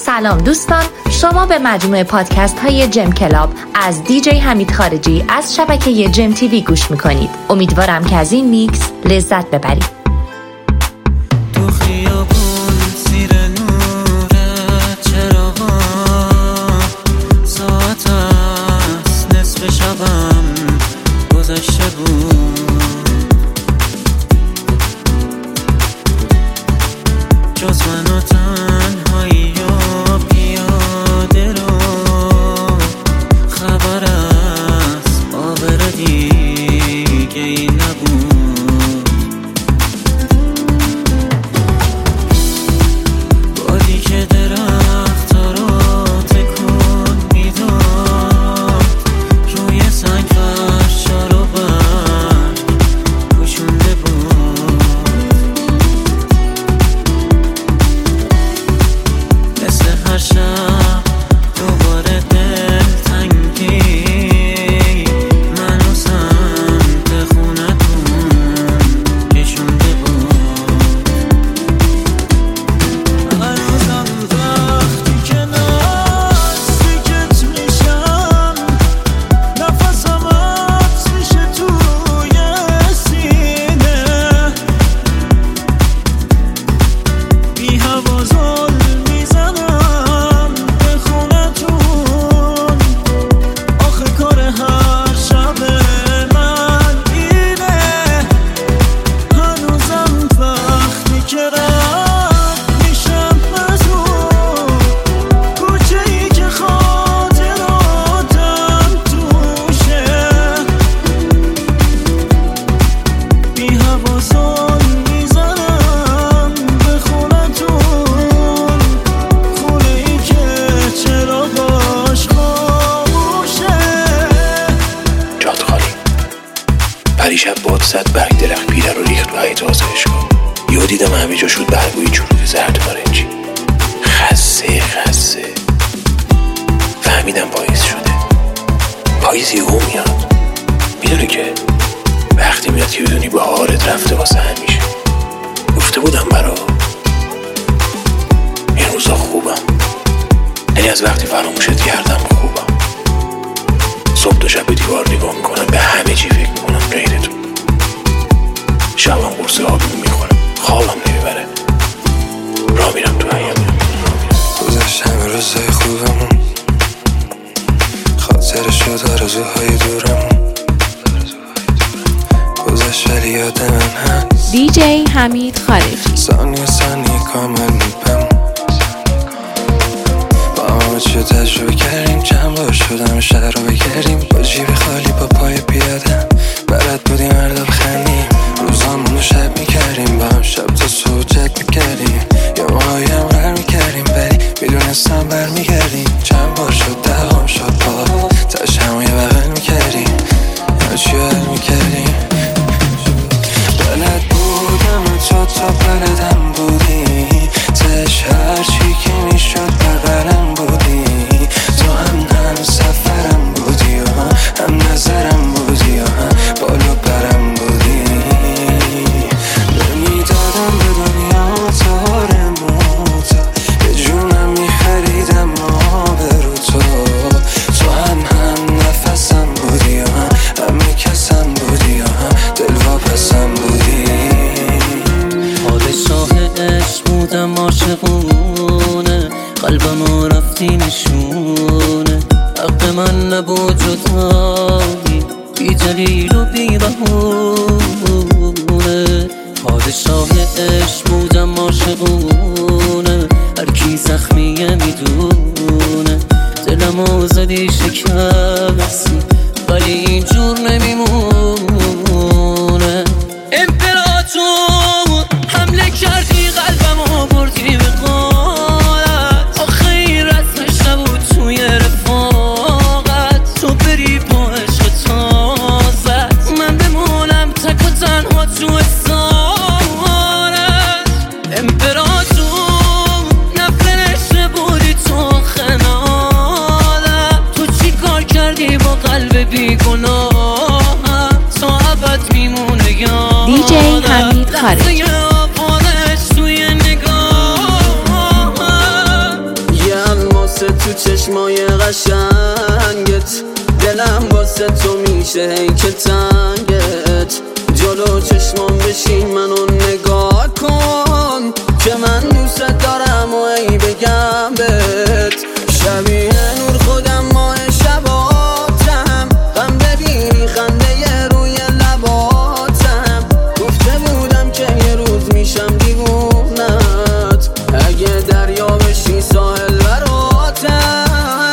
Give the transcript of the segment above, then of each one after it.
سلام دوستان، شما به مجموعه پادکست های جم کلاب از دیجی حمید خارجی از شبکه جم تیوی گوش میکنید. امیدوارم که از این میکس لذت ببرید. پریشب باد زد برگ درخت پیره رو ریخت و حیط آسایشگاه. یهو دیدم همه جا شد برگوی جلوی زرد نارنجی. خسه فهمیدم پاییز شده. پاییز یهو میاد. میدونی که وقتی میاد که بدونی بهارت رفته واسه همیشه. گفته بودم برا این روزا خوبم، یعنی از وقتی فراموشت کردم خوبم. صبح تا شب به دیوار نگاه میکنم، به همه چی فکر میکنم غیر تو. شبم قرص آبی میخورم، خوابم نمیبره، راه میرم تو حیاط. گذشت همه روزای خوبمون، خاطر شد آرزوهای دورمون. گذشت ولی یاد من هست دیجی حمید خارجی. ثانیه کامل میپم. با همه چی تجربه کردیم، چند بار شدم شهر رو بگردیم. با جیب خالی با پای پیاده بلد بودیم هر بخندیم. روزامون رو شب میکردیم، با هم شب تا صبح جد میکردیم. یا ماهایی هم غر میکردیم ولی میدونستم برمیگردیم. چند بار شد دهام شد با تاش همو یه بغل میکردیم. یا چی حل میکردیم. بلد بودم تا بلدم بودی. تاش هرچی که میشد بغلم بودی. تو هم سفرم بودی و هم نظرم بودی و هم بالو برم بودی. نمیدادم به دنیا تار موتا، به جونم میخریدم آبرو تو. تو هم نفسم بودی و همه کسم بودی و هم دلواپسم بودی. پادشاه عشق بودم عاشقونه، قلبم رفتی نشونه. حق من نبود جدایی، بی دلیل و بی بهونه. پادشاه عشق بودم عاشقونه، هر کی زخمیه میدونه. دلمو زدی شکستی ولی اینجور نمیمونه. امپراتور حمله کردی قلبمو بردی به قالت. آخه این رسمش نبود توی رفاقت. تو بری با عشق تازت، من بمونم تک و تنها تو اسارت. امپراتور نفرشته بودی تو خنالت. تو چی کار کردی با قلب بیگناهم؟ تا ابد میمونه یادم. دیجی حمید خارجی. توی نگاه چشمای قشنگت، دلم واسه تو میشه هی که تنگت. جلو چشمام بشین منو نگاه کن که من دوست دارم و ای بگم بهت. شبیه نور خودم ماه شباتم، غم ببینی خنده روی لباتم. گفته بودم که یه روز میشم دیوونت، اگه دریا بشی ساحل براتم.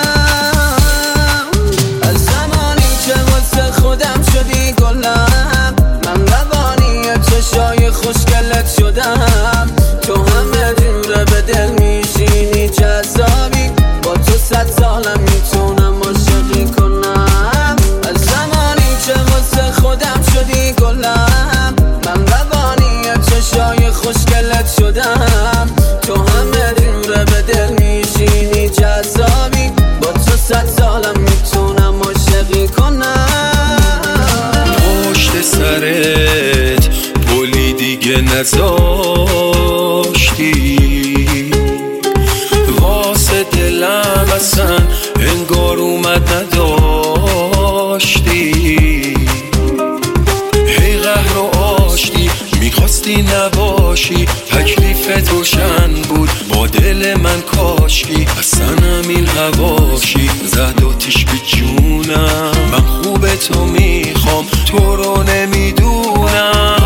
از زمانی که واسه خودم شدی گلم، من روانی چشای خوشگلت شدم. تو همه جوره به دل میشینی جذابی، با تو 100 سالم میتونم عاشقی کنم. از زمانی که واسه خودم شدی گلم، من روانی چشای خوشگلت شدم. تو همه جوره به دل میشینی جذابی، با تو 100 سالم میتونم عاشقی کنم. پشت سرت پلی دیگه نذاشتی، واسه دلم اصلا انگار اومد نداشتی. هی قهر و آشتی میخواستی نباشی، تکلیفت روشن بود با دل من کاشکی. اصلا همین هواشی زد آتیش به جونم، من خوب تو میخوام تو رو نمیدونم.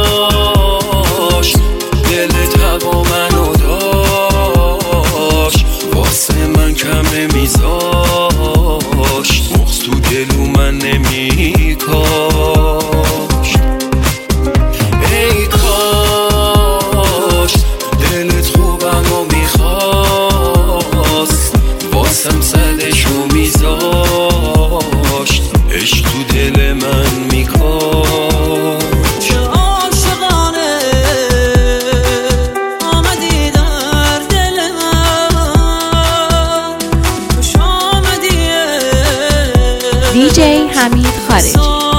دلت هوا منو داشت، واسه من کم نمیذاشت، مغز تو دلو من نمیکاشت. ای کاش دلت خوبم و میخواست، واسم صدشو میذاشت، عشق تو دل من میکاشت. DJ حمید خارجی.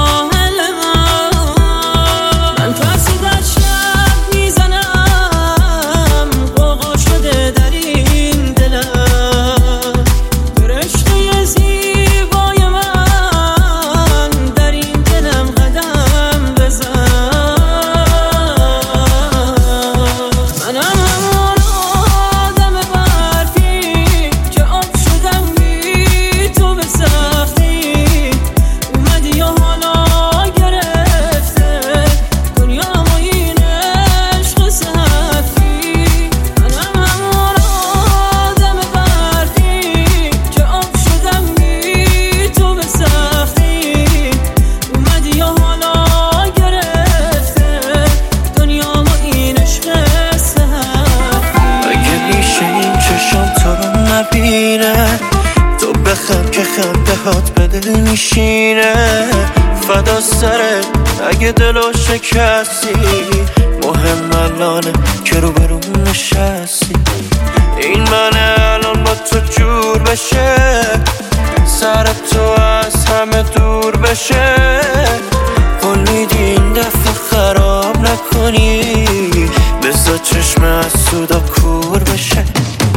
تو بخند که خنده هات به دل میشینه، فدا سرت اگه دلو شکستی. مهم الانه که رو برون نشستی، این منه الان با تو جور بشه، سر تو از همه دور بشه. قول میدی این دفعه خراب نکنی، بذار چشم از سودا کور بشه.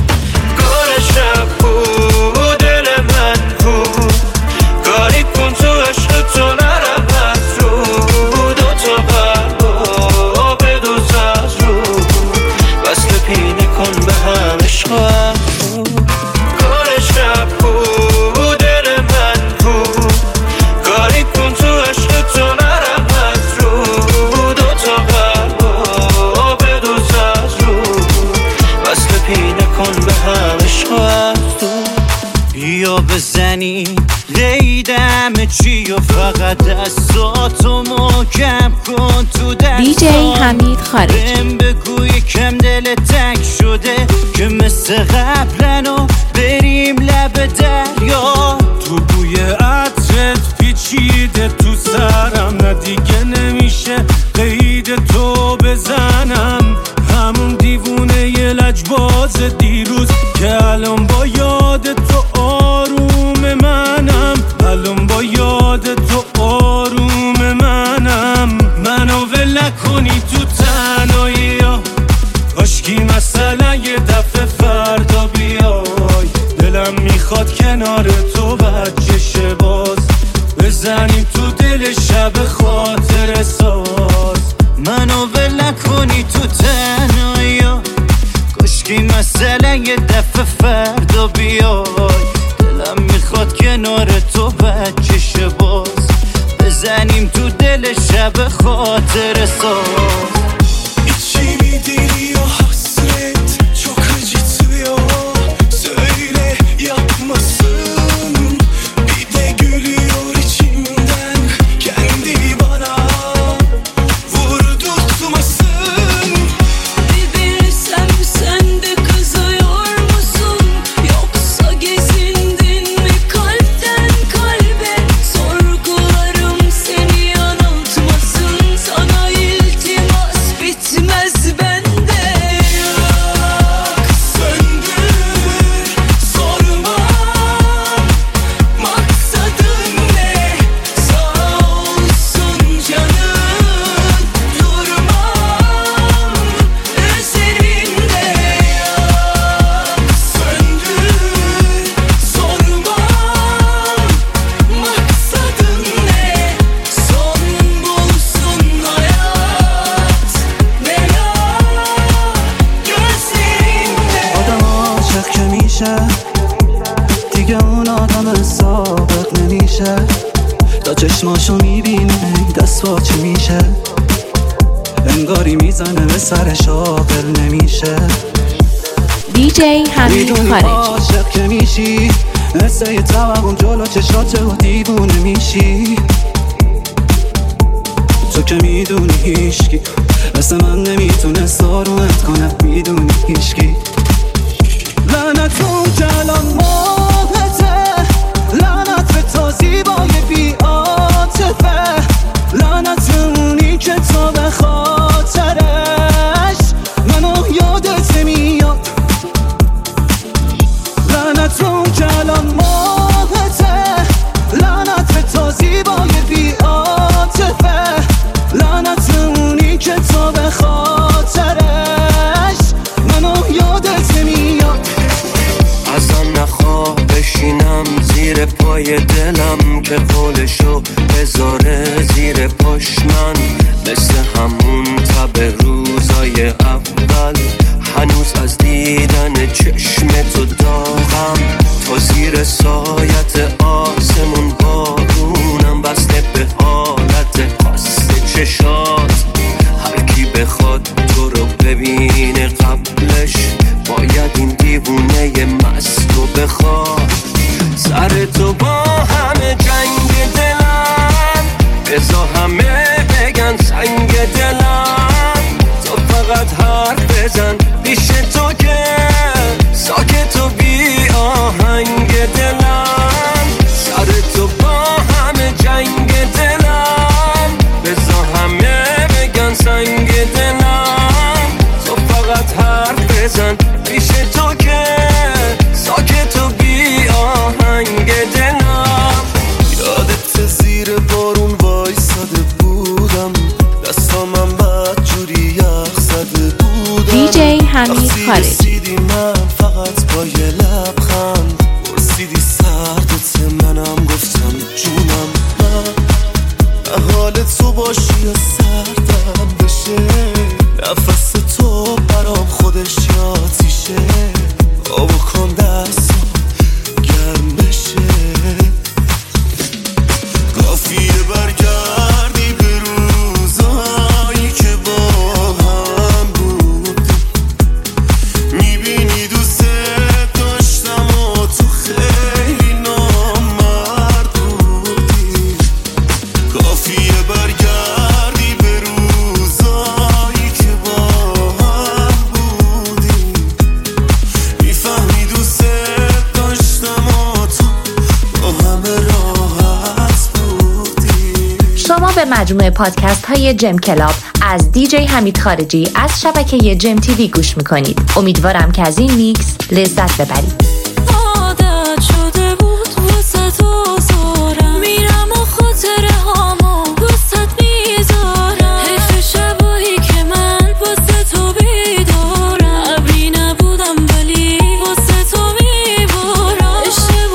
گل شب بود دل من بود، کاری کن تو عشق تو نرم از رو، دوتا قلبا بدوز از رو، وصل پینه کن به هم عشق از رو. گل شب بود دل من بود، کاری کن تو عشق تو نرم از رو، دوتا قلبا بدوز از رو، وصل پینه کن به هم عشق از رو. بیا بزنی لیدم چی و فقط دستاتو محکم کن تو دستات. DJ حمید خارجی. بهم بگو یکم دل تنگ شده که مثل قبلنو بریم لب دریا. تو بوی عطرت پیچیده تو سرم، نه دیگه نمیشه قید تو بزنم. همون دیوونه ی لجباز دیروز که الان با یاد تو آروم منم، الان با یاد تو آروم منم. منو ول نکنی تو تنهایی ها، کاشکی مثلا یه دفعه فردا بیای. دلم میخواد میخواد کنار تو بچه شه باز، بزنیم تو دل شب خاطر ساز. منو ول نکنی تو تنهایی، کشکی مسئله یه دفعه فردا بیای. دلم میخواد کنار تو بچه شه باز، بزنیم تو دل شب خاطر ساز. İçimi hasret çok acıtıyor, söyle yapmasın. Bir de gülüyor içimden kendi bana vurdurtmasın. Bir bilsem sen de kızıyor musun, yoksa gezindin mi kalpten kalbe? Sorgularım seni yanıltmasın, sana iltimas bitmez bende. Yak söndür sorma, maksadın ne? Sağ olsun canın, durmam üzerinde. Yak söndür sorma, maksadın ne? Son bulsun hayat, bela gözlerinde. آدم عاشق که میشه دیگه اون آدم سابق نمیشه، تا چشماشو میبینه دست باچه میشه، انگاری میزنه به سرش عاقل نمیشه. دیجی حمید میدونی خارجی. عاشق که میشی مثل یه توهم جلو چشاته و دیوونه میشی. تو که میدونی هیشکی مثل من نمیتونه سارومت کنه، میدونی هیشکی. لعنتون که الان ماهته، لعنت به تا زیبای بی عاطفه، لعنت اونی که تا به خاطرش منو یادت نمیاد. لعنتون که الان ماهته، لعنت به تا زیبای بی عاطفه، لعنت اونی که تا به خاطرش منو یادت نمیاد. ازم نخواه بشینم زیر پای دلم که قولشو بذاره زیر پاش. من مثل همون تب روزای اول هنوز از دیدن چشم تو داغم. تا زیر سایت آسمون بارونم بسته به حالت خاص چشات. هر کی بخواد تو رو ببینه قبلش باید این دیوونه مستو بخواد. سر تو با همه جنگ دلم، بزا همه بگن سنگ دلم. تو فقط حرف بزن پیش تو که ساکت و بی آهنگ دلم. سر تو با همه جنگ دلم، بزا همه بگن سنگ دلم. تو فقط حرف بزن پیش تو که ساکت و بی آهنگ دلم. یادت زیر بارون وایساده بودم، دستامم بد جوری یخ زده بودم. دیجی حمید خارجی. رسیدی من فقط با یه لبخند پرسیدی سردت، منم گفتم جونم. من حال تو باشی یا سردم بشه، نفس تو برام خودش یاتیشه. آب کن دستم گرم بشه، کافیه برگردی به روزایی که با هم بود. میبینی دوست داشتم و تو خیلی نامرد بودی. کافیه برگردی به روزایی که با هم بودی. میفهمی دوست داشتم و تو با همه راحت بودی. شما به مجموعه پادکست های جم کلاب از دیجی حمید خارجی از شبکه جم تیوی گوش میکنید. امیدوارم که از این میکس لذت ببرید. عادت شده بود واسه تو زارم، میرم و خاطره هامو واسه میذارم. حیف شبایی که من واسه تو بیدارم، ابری نبودم ولی واسه تو میبارم. اشتباه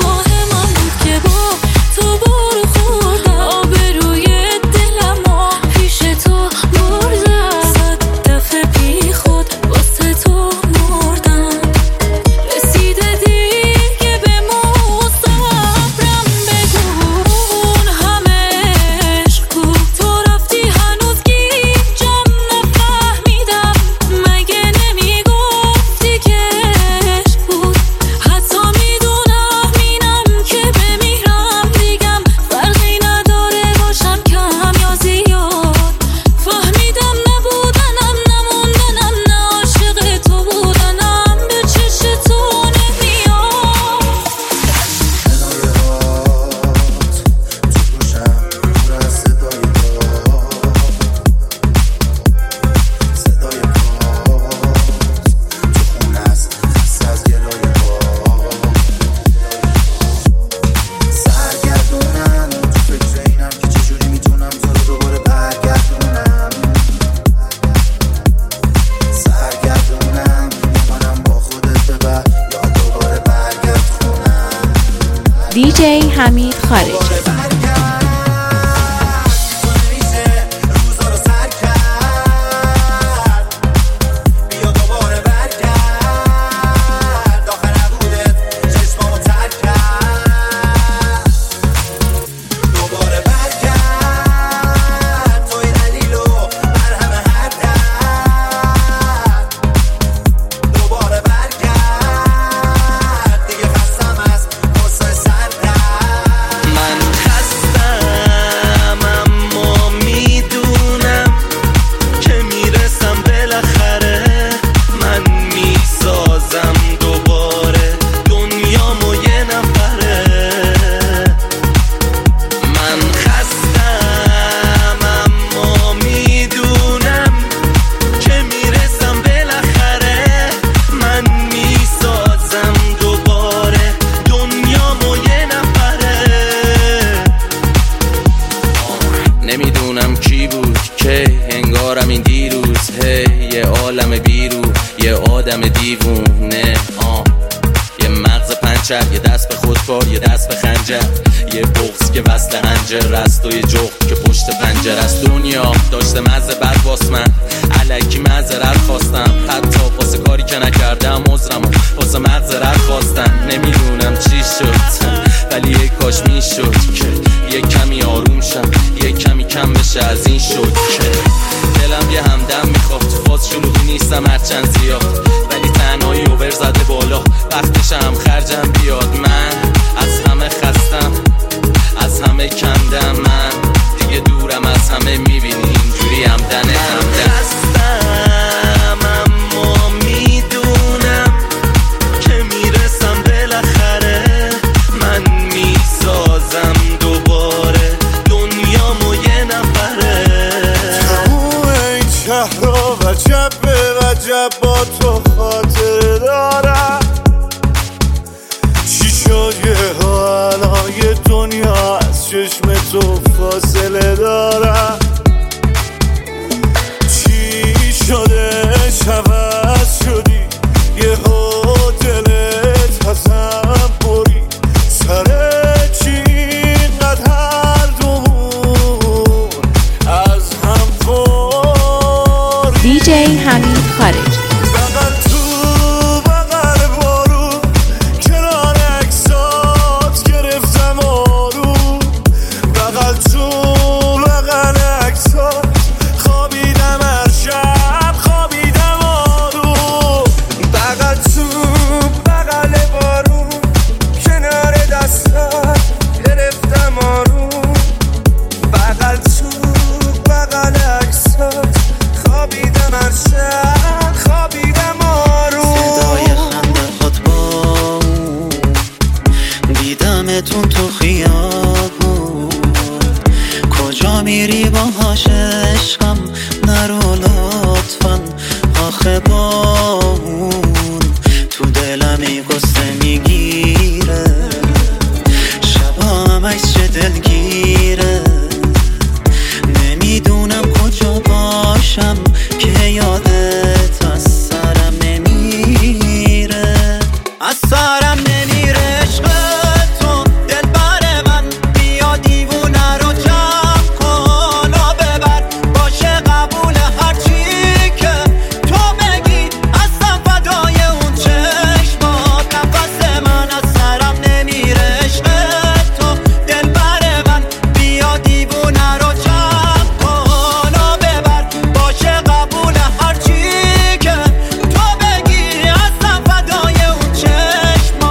دیجی حمید خارجی. نمیدونم کی بود که انگارم این دیروز یه عالم بیرو یه آدم دیوونه یه مغز پنچر یه دست به خودکار یه دست به خنجر یه بغض که وصل هنجر است و یه جغد که پشت پنجر است. دنیا داشته مزه بد واس من الکی معذرت خواستم حتی واسه کاری که نکردم عذرم واسه مغزرت خواستم. نمیدونم چی شد ولی یک کاش میشد که یه کمی آروم شم یه کمی کم بشه از این شد که دلم یه همدم میخواد. تو فاز شلوغی نیستم هرچند زیاد ولی تنهایی اوور زده بالا وقتشم خرجم بیاد. من از همه خستم از همه کندم من دیگه دورم از همه میبینی اینجوری همدن خستم اما میدونم که میرسم بالاخره من میسازم دوباره دنیامو یه نفره. تموم این شهر رو وجب به وجب با تو خاطر دارم. چی شد یه الان یه دنیا از چشم تو فاصله دارم. چی شده عوض شدی یه دلت ازم بری سر چی اینقدر هر دومون از هم خوری. دیجی حمید خارجی. بغل تو بغل بارون کنار عکسات گرفتم آروم. بغل تو بغل عکسات خوابیدم هر شب خوابیدم آروم. بغل تو بغل بارون کنار دستات گرفتم آروم. بغل تو بغل عکسات خوابیدم هر شب خوابیدم آروم. صدای خنده خود با دیدمتون تو خیابون کجا میری باهاش عشقم نرو لطفا آخه با اون تو دلم ای قصه میگیره شبا همش چه دلگیره. نمیدونم کجا باشم که یادت از سرم نمیره از سرم نمیره عشق تو دل بر من بیا دیوونه رو جمع کن و ببر باشه قبول هرچی که تو بگی اصلا فدای اون چشمات نفس من از سرم نمیره عشق تو دل بر من بیا دیوونه رو جمع کن و ببر باشه قبول هرچی که تو بگی اصلا فدای اون چشمات.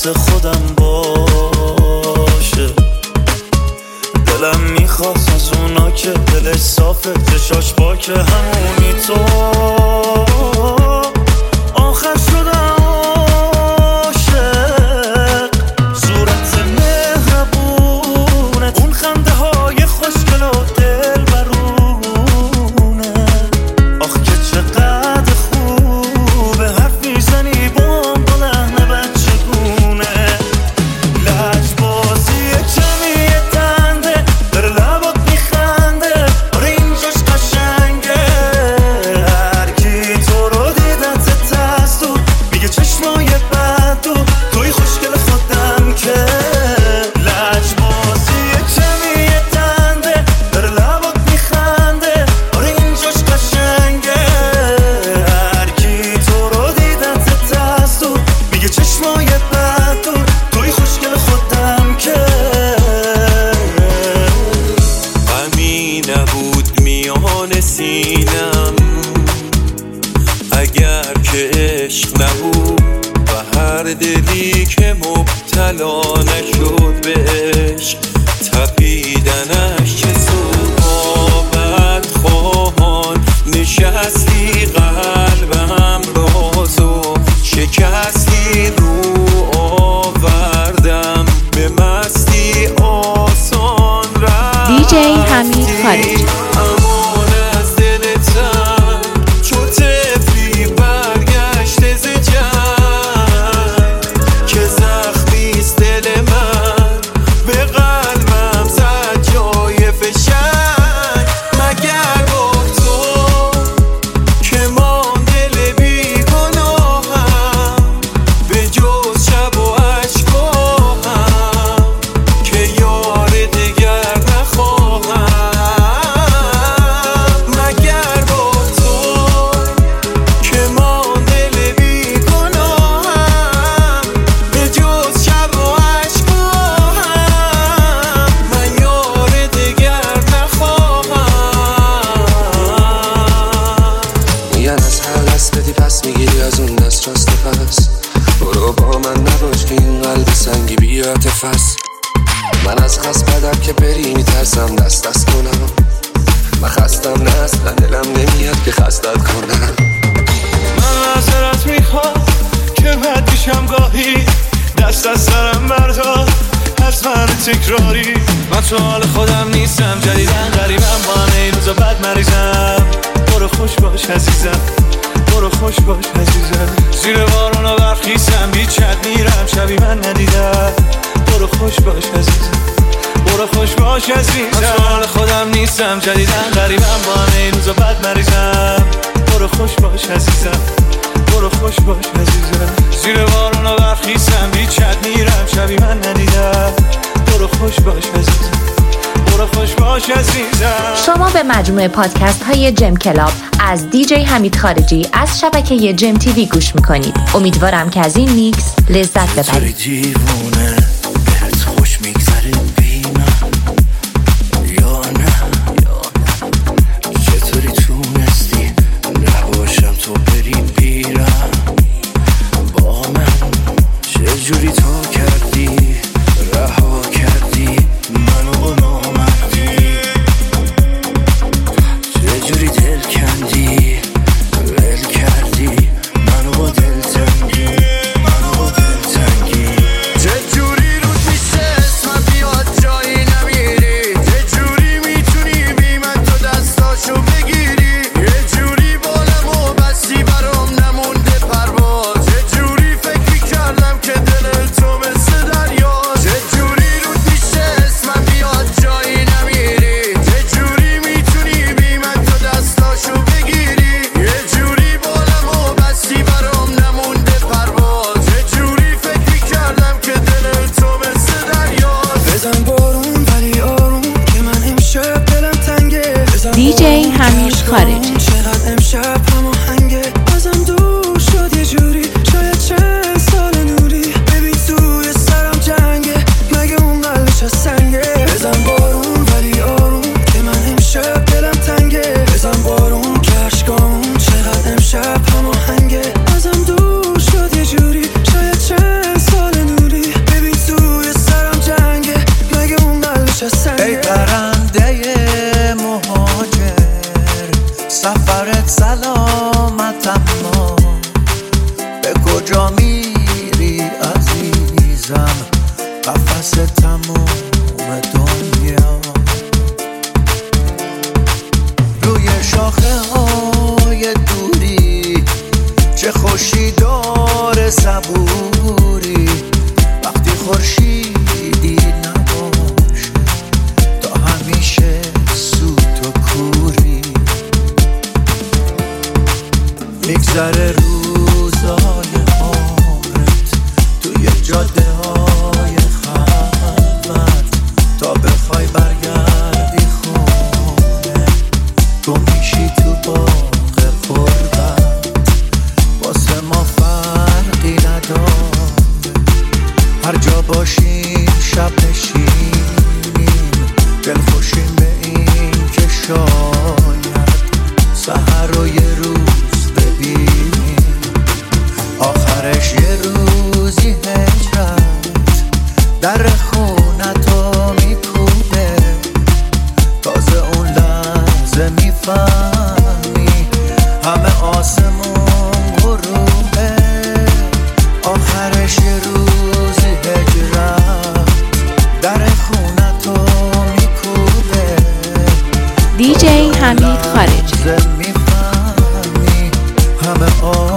واسه خودم باشه. دلم میخواست از اونا که دلش صافه چشاش پاکه همونی تو آخر شدم عاشق. صورت مهربونت اون خنده های خوشگل و دل برونه. آخ که چقدر خوبه حرف میزنی بام با لحن بچگونه. لجبازی کمی تنده در لبات میخنده آره اینجاش قشنگه. هرکی تو رو دیدت تست و میگه چشمای بد و توی خوشگل خودم که. لجبازی کمی تنده در لبات میخنده آره اینجاش قشنگه. هرکی تو رو دیدت تست و میگه چشمای بد و توی خوشگل خودم که. غمی نبود میان سینم اگر که عشق نبود و هر دلی که مبتلا نشد به عشق تپیدنش چه صحبت خواهان. نشستی قلبم رازو شکستی رو آوردم به مستی آسان رفت. دیجی حمید خارجی. امان از دلتم چو طفلی برگشته ز جنگ که زخمیست دل من به قلبم زد جای فشنگ. مگر با تو که من دل بیگناهم به جز شب و اشکاهم که یار دگر نخواهم. مگر با تو که من دل بیگناهم به جز شب و اشکاهم من یار دگر نخواهم. میگن از هر دست بدی پس میگیری از اون دست راست پس. برو با من نباش که این قلب سنگی بیاد فس. من از خست بدم که بری میترسم دست کنم. من خستم نه اصلا دلم نمیاد که خستت کنم. من معذرت میخوام که بد میشم گاهی دست از سرم بردار از من تکراری. من تو حال خودم نیستم جدیدن غریبم با همه روزا بد مریضم. برو خوش باش عزیزم برو خوش باش عزیزم. زیر بارون و برف خیسم بیچت میرم شبی من ندیدم. برو خوش باش عزیزم برو خوش باش عزیزم. من تو حال خودم نیستم جدیدن غریبم با همه روزا بد مریضم. برو خوش باش عزیزم برو خوش باش عزیزم. زیر بارون و برف خیسم بیچت میرم شبی من ندیدم. برو خوش باش عزیزم برو خوش باش عزیزم. شما به مجموعه پادکست های جم کلاب از دیجی حمید خارجی از شبکه جم تیوی گوش میکنید. امیدوارم که از این میکس لذت ببرید. دیوونه بهت خوش میگذره بی من یا نه چطوری تونستی نباشم تو بری بیرم با من. چجوری تو کردی رها کردی منو با نامردی. چجوری دل کندی ول کردی منو با دلتنگی منو با دلتنگی. چجوری رود میشه اسمم بیاد جایی نمیری. چجوری میتونی بی من تو دستاشو بگیری. یه جوری بالم و بستی برام نمونده پرواز. چجوری فکر میکردم که دل تو مثل دریا. چجوری رود میشه اسمم بیاد جایی نمیری. چجوری میتونی بی من تو دستاشو بگیری. یه جوری بالم و بستی برام نمونده پرواز. چجوری فکر میکردم که دل تو مثل دریا. بزن بارون ولی آروم که من امشب دلم تنگه. دیجی حمید خارجی. چقدر امشب هماهنگه ازم دور شد یه جوری. شاید چند سال نوری ببین توی سرم جنگه مگه اون قلبش از سنگه. بزن بارون ولی آروم که من امشب دلم تنگه. بزن بارون که عشقامون چقدر امشب هماهنگه ازم دور شد یه جوری. شاید چند سال نوری میگذره روزای عمرت توی جاده های خلوت تا بخوای برگردی خونه تو میشی تو باغ قربت واسه ما فرقی نداره هر جا باشیم شب نشینیم دلخوشیم به این که شاید سحر رو یه روز ببینیم آخرش یه روزی هجرت در خونتو میکوبه تازه اون لحظه میفهمی همه آسمون غروبه آخرش یه روزی هجرت در خونتو میکوبه دیجی حمید خارجی میفهمی همه